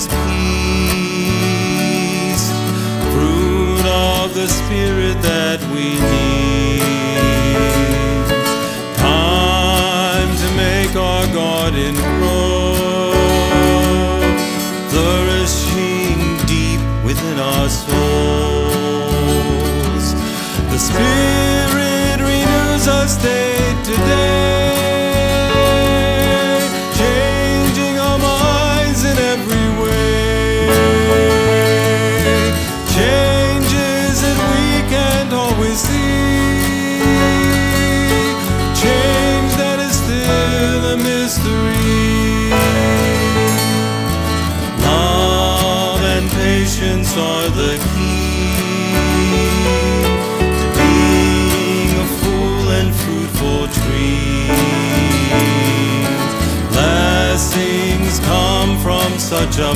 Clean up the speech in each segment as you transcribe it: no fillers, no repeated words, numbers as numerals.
is peace, fruit of the Spirit that we need. Time to make our garden grow, flourishing deep within our souls. The Spirit renews us day to day, changing our minds in every way. Changes that we can't always see, change that is still a mystery. Love and patience are the key to being a full and fruitful tree. Blessings come from such a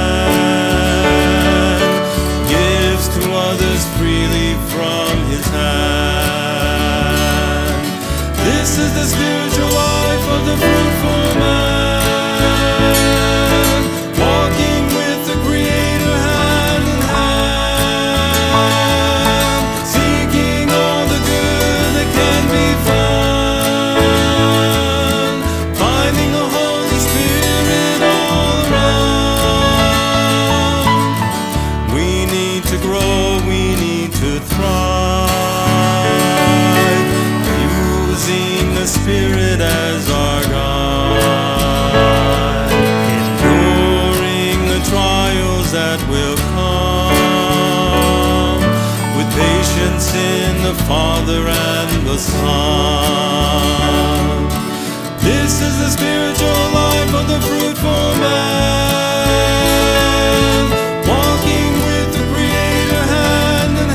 man, gives to others freely from his hand. This is the spiritual life of the fruitful man, walking with the Creator hand in hand, seeking all the good that can be found, finding the Holy Spirit all around. We need to grow, we need to thrive, using the Spirit as our guide, enduring the trials that will come, with patience in the Father and the Son. This is the spiritual life of the fruitful man, walking with the Creator hand in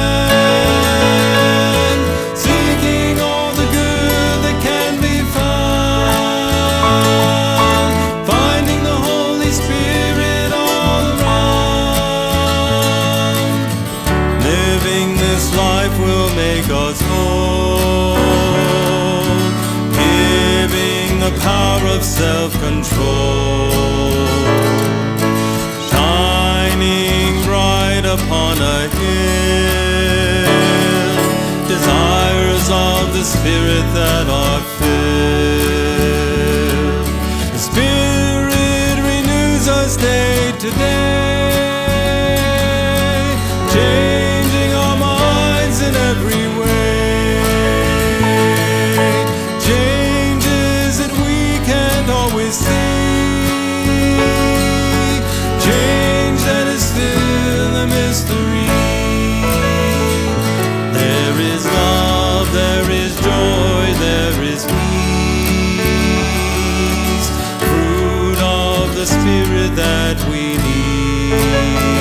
hand, seeking all the good that can be found, finding the Holy Spirit all around. Living this life will make us whole, giving the power of self-control, shining bright upon a hill, desires of the Spirit that are filled. The Spirit renews us day to day, changing our minds in every way. Changes that we can't always see, change that is still a mystery. There is love, there is joy, there is peace, fruit of the Spirit that we need.